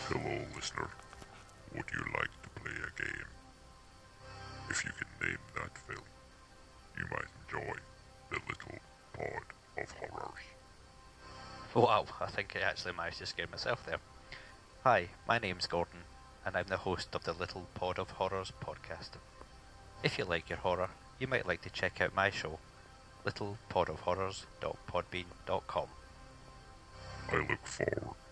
Hello, listener. Would you like to play a game? If you can name that film, you might enjoy the Little Pod of Horrors. Wow, I think I actually managed to scare myself there. Hi, my name's Gordon, and I'm the host of the Little Pod of Horrors podcast. If you like your horror, you might like to check out my show, littlepodofhorrors.podbean.com. I look forward